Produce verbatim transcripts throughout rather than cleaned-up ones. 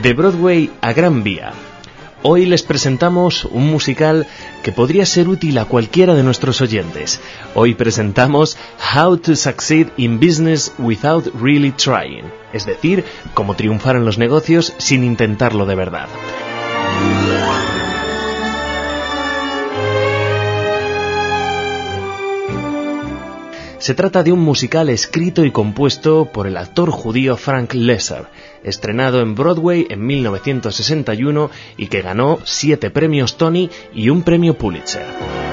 De Broadway a Gran Vía. Hoy les presentamos un musical que podría ser útil a cualquiera de nuestros oyentes. Hoy presentamos How to Succeed in Business Without Really Trying, es decir, cómo triunfar en los negocios sin intentarlo de verdad. Se trata de un musical escrito y compuesto por el actor judío Frank Loesser, estrenado en Broadway en mil novecientos sesenta y uno y que ganó siete premios Tony y un premio Pulitzer.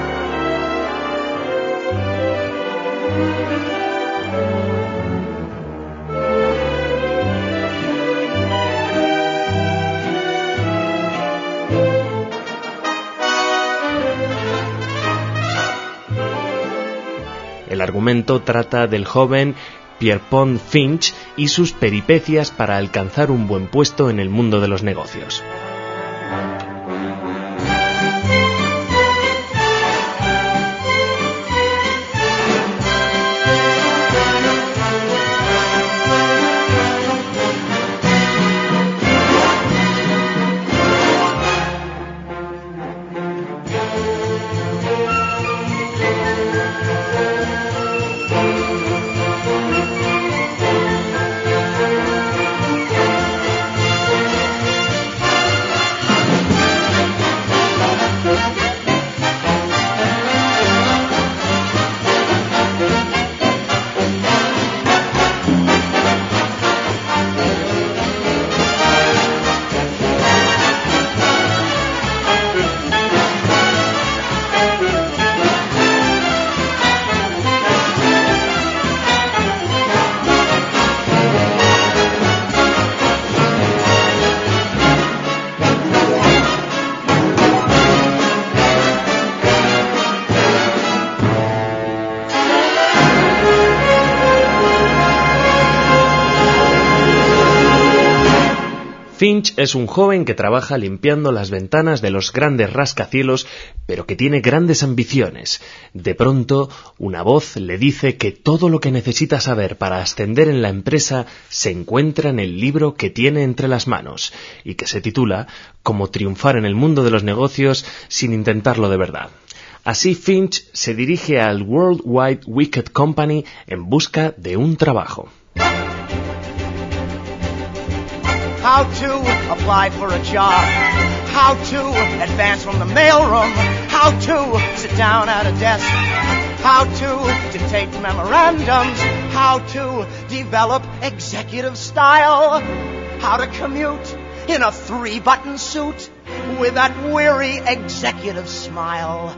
El argumento trata del joven Pierpont Finch y sus peripecias para alcanzar un buen puesto en el mundo de los negocios. Finch es un joven que trabaja limpiando las ventanas de los grandes rascacielos, pero que tiene grandes ambiciones. De pronto, una voz le dice que todo lo que necesita saber para ascender en la empresa se encuentra en el libro que tiene entre las manos, y que se titula Cómo triunfar en el mundo de los negocios sin intentarlo de verdad. Así Finch se dirige al Worldwide Wicked Company en busca de un trabajo. How to apply for a job, how to advance from the mailroom, how to sit down at a desk, how to dictate memorandums, how to develop executive style, how to commute in a three-button suit with that weary executive smile.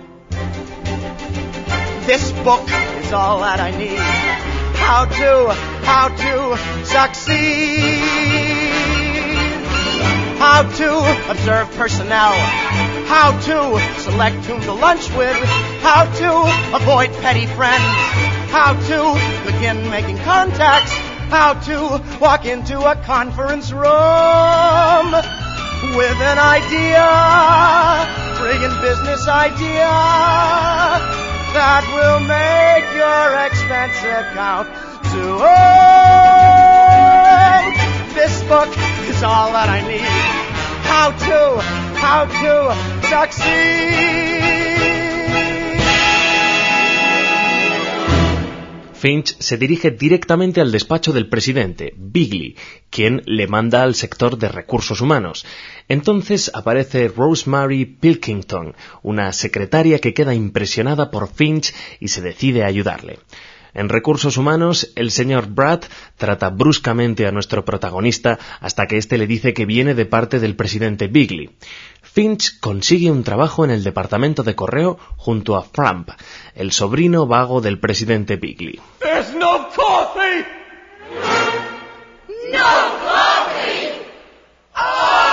This book is all that I need. How to, how to succeed. How to observe personnel, how to select whom to lunch with, how to avoid petty friends, how to begin making contacts, how to walk into a conference room with an idea, friggin' business idea, that will make your expense account to earn. This book is all that I need. How to, how to succeed. Finch se dirige directamente al despacho del presidente, Bigley, quien le manda al sector de recursos humanos. Entonces aparece Rosemary Pilkington, una secretaria que queda impresionada por Finch y se decide a ayudarle. En recursos humanos, el señor Brad trata bruscamente a nuestro protagonista hasta que éste le dice que viene de parte del presidente Bigley. Finch consigue un trabajo en el departamento de correo junto a Framp, el sobrino vago del presidente Bigley. There's no coffee! No coffee! Oh!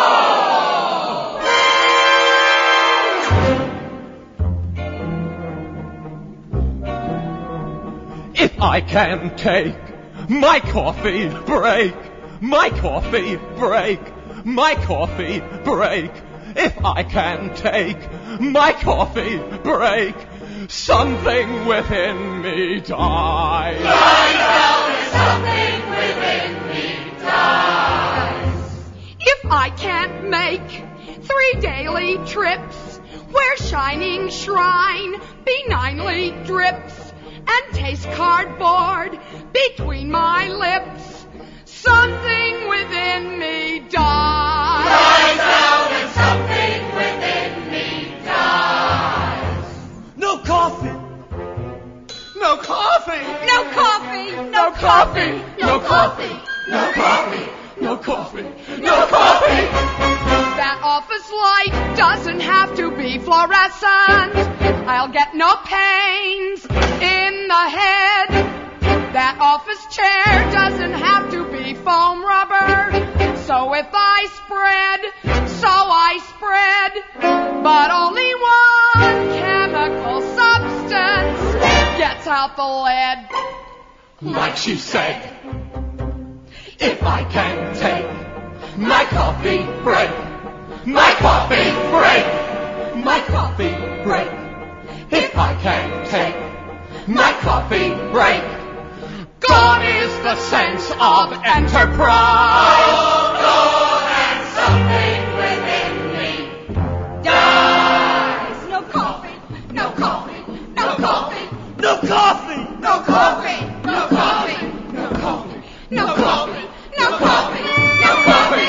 If I can take my coffee break, my coffee break, my coffee break. If I can take my coffee break, something within me dies. I know something within me dies. If I can't make three daily trips where shining shrine benignly drips and taste cardboard between my lips. Something within me dies. Dies out and something within me dies. No coffee. No coffee. No coffee. No coffee. No coffee. No coffee. No coffee. No coffee. That office light doesn't have to be fluorescent. I'll get no pains in the head. That office chair doesn't have to be foam rubber. So if I spread, so I spread. But only one chemical substance gets out the lead. Like she said, if I can take my coffee break, my coffee break, my coffee break, if I can take my coffee break, gone is the sense of enterprise. Oh, gone and something within me dies. No coffee. No coffee. No coffee. No coffee. No coffee. No coffee. No coffee. No coffee. No coffee. No coffee.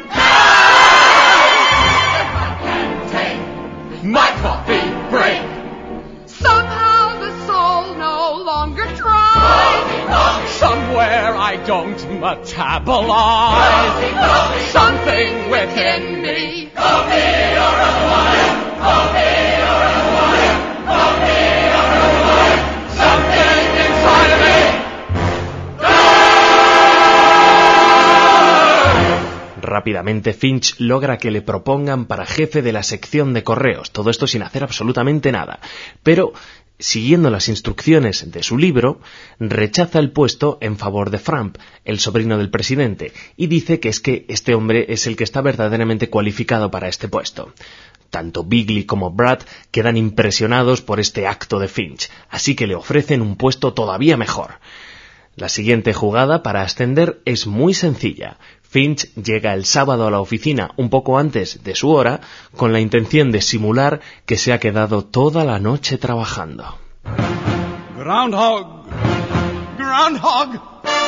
If I can take my coffee break, Somehow the soul no longer tries. somewhere I don't metabolize. Something within me Coffee or a wine. Coffee or a wine. Coffee or a wine. something inside of me. Rápidamente Finch logra que le propongan para jefe de la sección de correos, todo esto sin hacer absolutamente nada. Pero, siguiendo las instrucciones de su libro, rechaza el puesto en favor de Framp, el sobrino del presidente, y dice que es que este hombre es el que está verdaderamente cualificado para este puesto. Tanto Bigley como Brad quedan impresionados por este acto de Finch, así que le ofrecen un puesto todavía mejor. La siguiente jugada para ascender es muy sencilla. Finch llega el sábado a la oficina un poco antes de su hora con la intención de simular que se ha quedado toda la noche trabajando. Groundhog. Groundhog.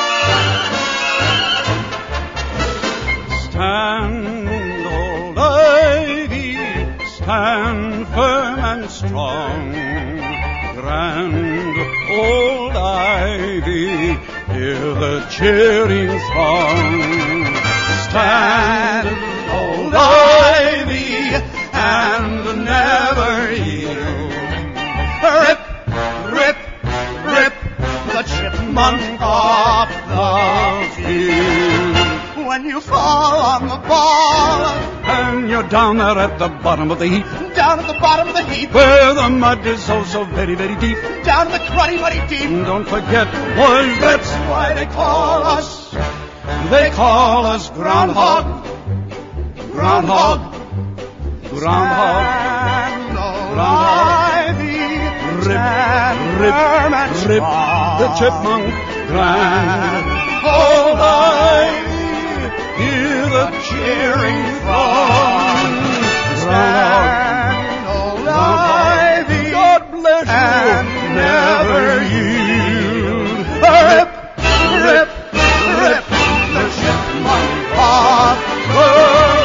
Stand, old ivy, stand firm and strong. Grand old ivy, hear the cheering throng. Stand, old ivy, and never yield. Rip, rip, rip the chipmunk off the field. When you fall on the ball, And you're down there at the bottom of the heap, down at the bottom of the heap, where the mud is oh so very, very deep. down in the cruddy, muddy deep. Don't forget, boys, that's why they call us. They call us Groundhog. Groundhog. Groundhog. And old Groundhog. ivy, Rip, stand rip, firm and rip strong. the chipmunk. Grand old ivy, hear the cheering throng. Groundhog. Stand, old Groundhog. ivy, God bless you. and never yield. Rip, rip, rip the chipmunk off the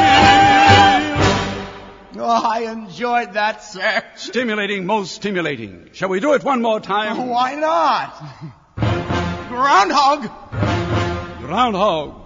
field. Oh, I enjoyed that, sir. Stimulating, most stimulating. Shall we do it one more time? Why not? Groundhog. Groundhog.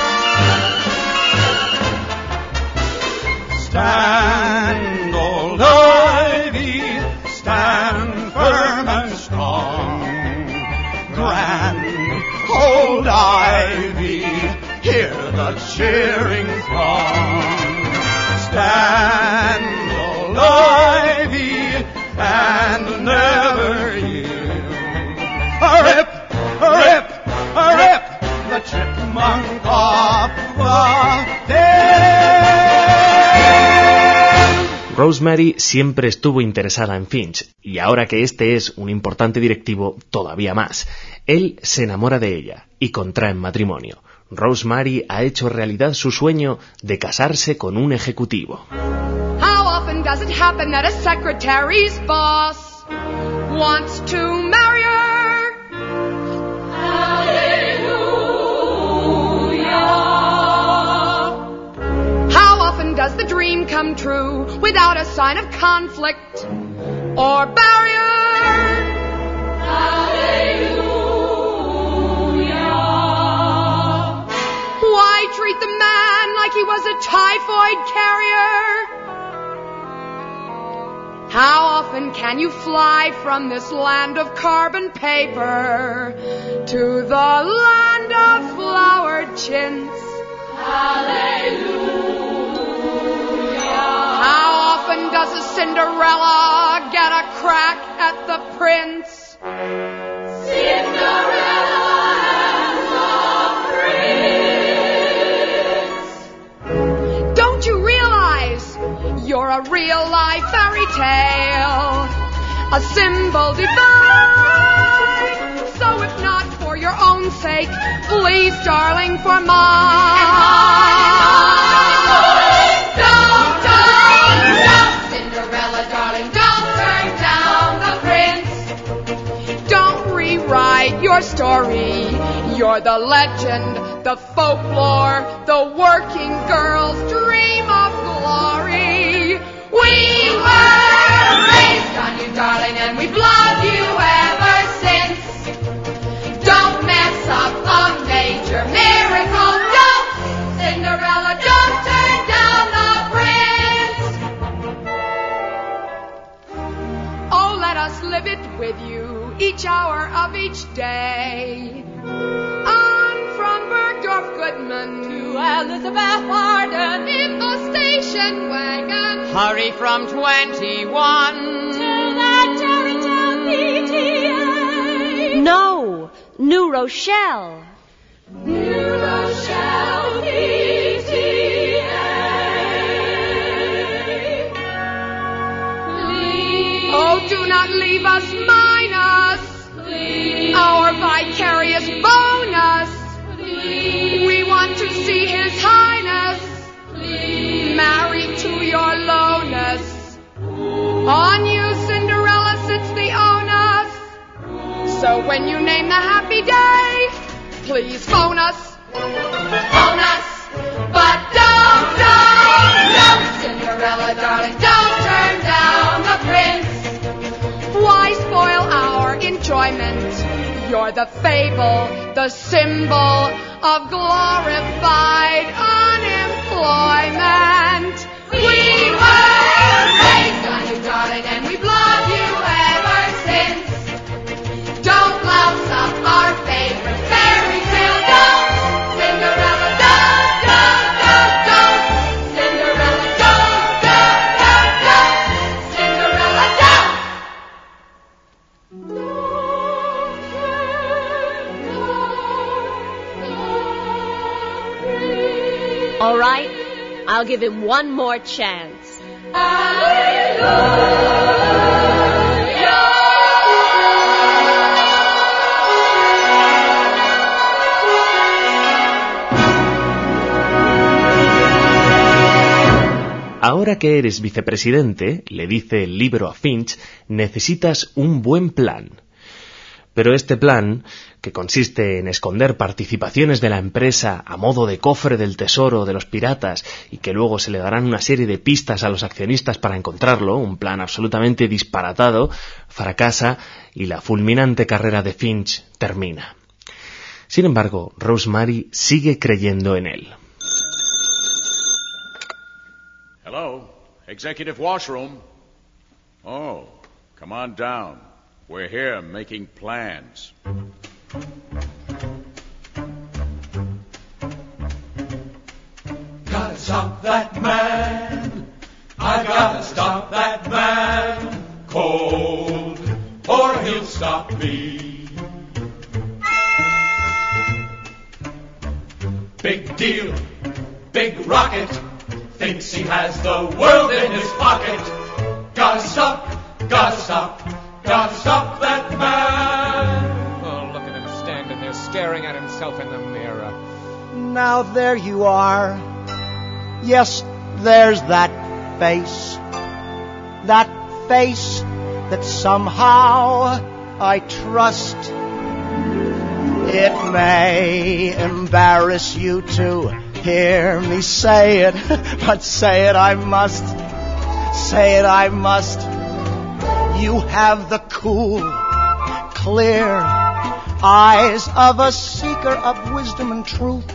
Stand, old ivy, stand firm and strong. Grand old ivy, hear the cheering throng. Stand, old ivy, and never yield. Rip, rip, rip the chipmunk off the tail. Rosemary siempre estuvo interesada en Finch, y ahora que este es un importante directivo, todavía más. Él se enamora de ella y contraen matrimonio. Rosemary ha hecho realidad su sueño de casarse con un ejecutivo. How often does it happen that a secretary's boss wants to marry her? Hallelujah. How often does the dream come true without a sign of conflict or barrier? Hallelujah. Why treat the man like he was a typhoid carrier? How often can you fly from this land of carbon paper to the land of flowered chintz? Hallelujah. How often does a Cinderella get a crack at the prince? Cinderella and the prince. Don't you realize you're a real-life fairy tale, a symbol divine? So if not for your own sake, please, darling, for mine. Don't, don't, don't, Cinderella, darling, don't turn down the prince. Don't rewrite your story. You're the legend, the folklore, the working girl's dream of glory. We were raised on you, darling, and we've loved you ever since. Don't mess up a major miracle. Don't, Cinderella, don't turn down the prince. Oh, let us live it with you each hour of each day. On from Bergdorf Goodman to Elizabeth Arden in the station wagon. Hurry from twenty-one to that Tarrytown P T A. No, New Rochelle. New Rochelle P T A. Please. Oh, do not leave us minus. Please. Our vicarious bonus. Please. We want to see His Highness. Please. Married to your lowness. On you, Cinderella, sits the onus. So when you name the happy day, please phone us. Phone us. But don't, don't, don't, Cinderella, darling, don't turn down the prince. Why spoil our enjoyment? You're the fable, the symbol of glorified unemployment. We were raised on you, darling, and we've loved you ever since. Don't louse up our favorite fairy tale. Don't, Cinderella, don't, don't, don't, don't. Cinderella, don't, don't, don't, don't. Cinderella, don't. All right, I'll give him one more chance. Ahora que eres vicepresidente, le dice el libro a Finch, necesitas un buen plan. Pero este plan, que consiste en esconder participaciones de la empresa a modo de cofre del tesoro de los piratas y que luego se le darán una serie de pistas a los accionistas para encontrarlo, un plan absolutamente disparatado, fracasa y la fulminante carrera de Finch termina. Sin embargo, Rosemary sigue creyendo en él. Hello, Executive Washroom. Oh, come on down. We're here making plans. Gotta stop that man. I gotta stop that man. Cold, or he'll stop me. Big deal, big rocket. Thinks he has the world in his pocket. Gotta stop, gotta stop. Gotta stop that man. Oh, look at him standing now there you are. Yes, there's that face, that face that somehow I trust. It may embarrass you to hear me say it, but say it I must, say it I must. You have the cool, clear eyes of a seeker of wisdom and truth.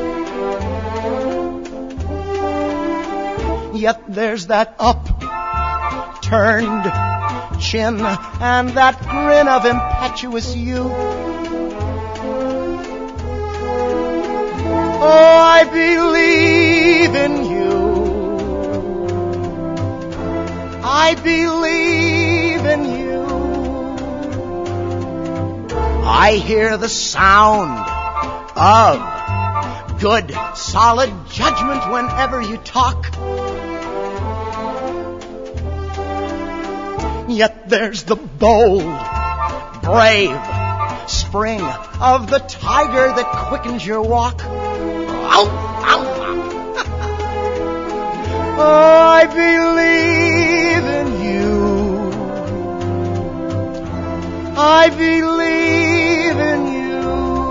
Yet there's that upturned chin and that grin of impetuous youth. Oh, I believe in you. I believe in you. I hear the sound of good, solid judgment whenever you talk. Yet there's the bold, brave spring of the tiger that quickens your walk. Ow, ow, ow. Oh, I believe in you. I believe in you.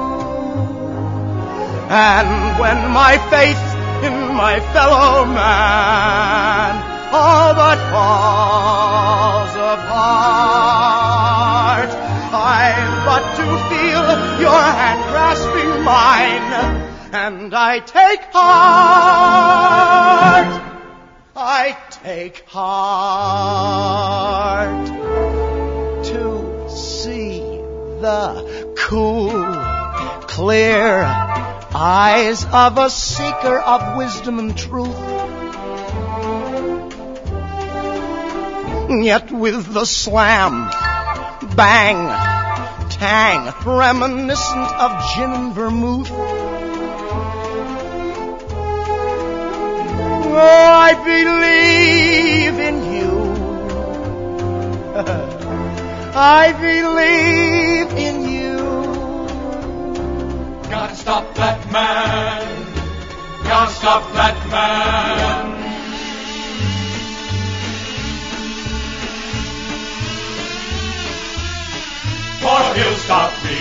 And when my faith in my fellow man all but falls apart, I've but to feel your hand grasping mine, and I take heart, I take heart to see the cool, clear eyes of a seeker of wisdom and truth. Yet with the slam, bang, tang, reminiscent of gin and vermouth. Oh, I believe in you. I believe in you. Gotta stop that man. Gotta stop that man. Or he'll stop me.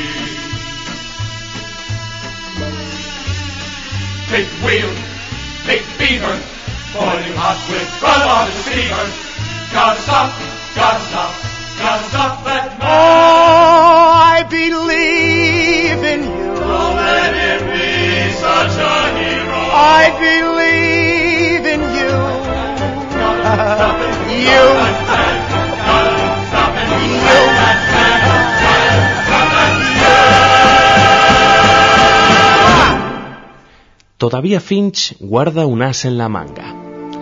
Big wheel, big beaver, boiling hot with blood on his fever. Gotta stop, gotta stop, gotta stop that man. Oh, I believe in you. Don't let him be such a hero. I believe in you. Gotta stop it, You. stop that man. Gotta stop it, You. stop that man. Todavía Finch guarda un as en la manga.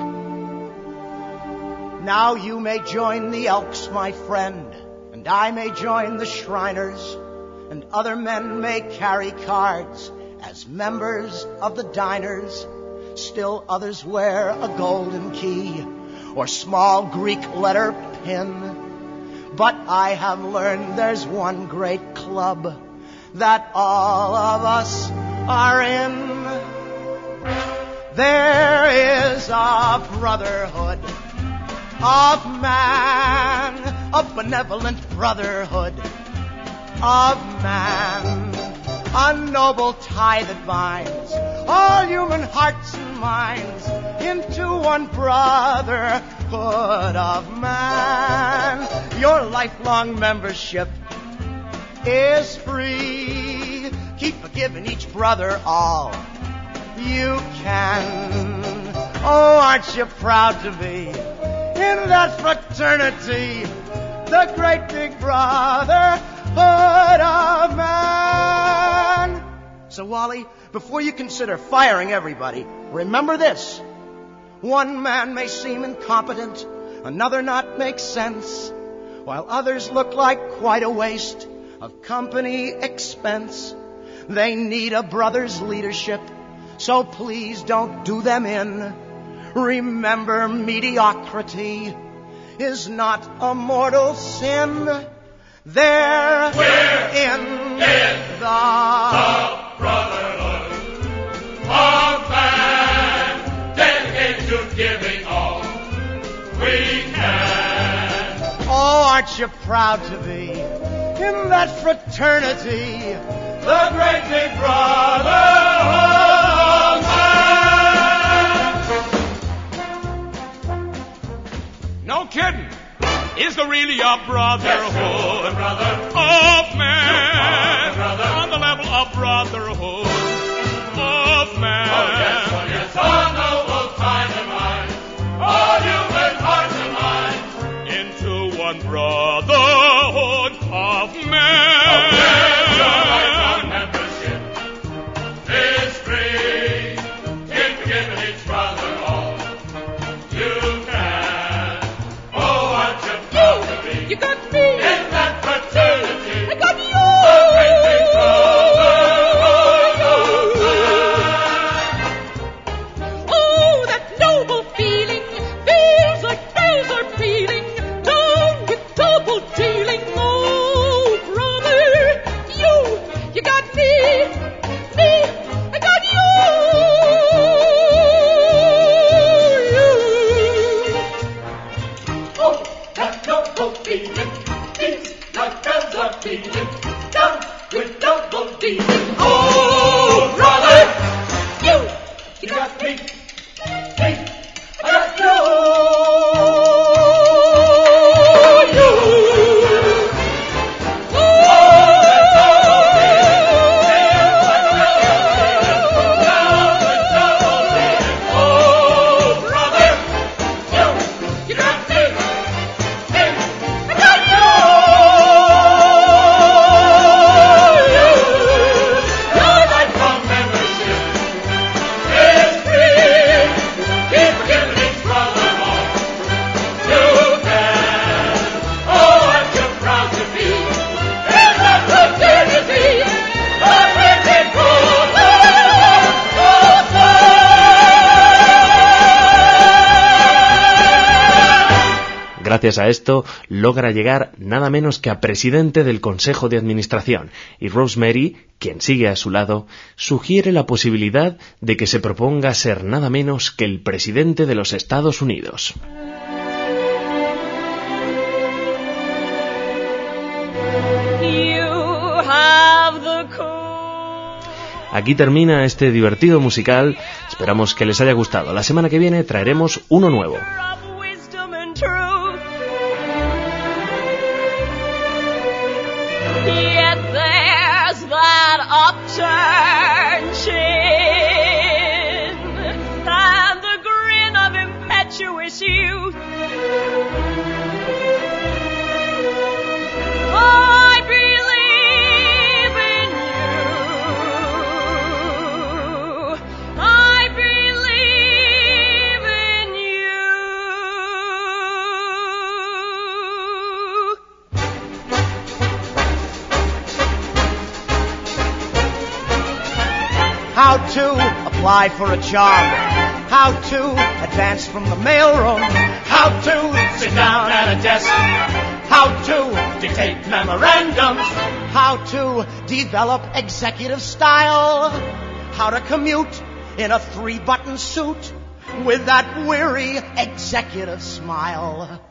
Now you may join the Elks, my friend, and I may join the Shriners, and other men may carry cards as members of the Diners. Still others wear a golden key or small Greek letter pin. But I have learned there's one great club that all of us are in. There is a brotherhood of man, a benevolent brotherhood of man, a noble tie that binds all human hearts and minds into one brotherhood of man. Your lifelong membership is free. Keep giving each brother all you can. Oh, aren't you proud to be in that fraternity, the great big brotherhood of man? So, Wally, before you consider firing everybody, remember this. One man may seem incompetent, another not make sense, while others look like quite a waste of company expense. They need a brother's leadership, so please don't do them in. Remember, mediocrity is not a mortal sin. They're We're in, in the, the brotherhood. aren't you proud to be in that fraternity, the great big brotherhood of man? No kidding. Is there really a brotherhood yes, brother. of man brother. on the level of brotherhood of man? Oh yes, oh yes, all noble time and mind, all human hearts and minds, into one brotherhood of man. Oh yes, your lifelong membership is free. Keep giving each brother all you can. Oh, aren't you proud to be You got me. in that fraternity? I got you. The great big brotherhood of man. Oh, that noble feeling feels like bells are pealing down with double dealing. Oh, brother, you, you got me, me, I got you. you. Oh, that noble feeling feels like bells are pealing down with double dealing. Oh, brother, You, you got me, me, I got you. you. Oh, brother, you, you got me, me, I got you. Your lifelong membership is free. Keep giving each brother all you can. Oh, aren't you proud to be in that fraternity? The great big brotherhood of man. Gracias a esto, logra llegar nada menos que a presidente del Consejo de Administración, y Rosemary, quien sigue a su lado, sugiere la posibilidad de que se proponga ser nada menos que el presidente de los Estados Unidos. You have the cool. Aquí termina este divertido musical, esperamos que les haya gustado. La semana que viene traeremos uno nuevo. Of wisdom and truth. Yet there's that upturned chin and the grin of impetuous youth. I believe in you. I believe in you. how to apply for a job, how to advance from the mailroom, How to sit down at a desk, how to dictate memorandums, how to develop executive style, how to commute in a three-button suit with that weary executive smile.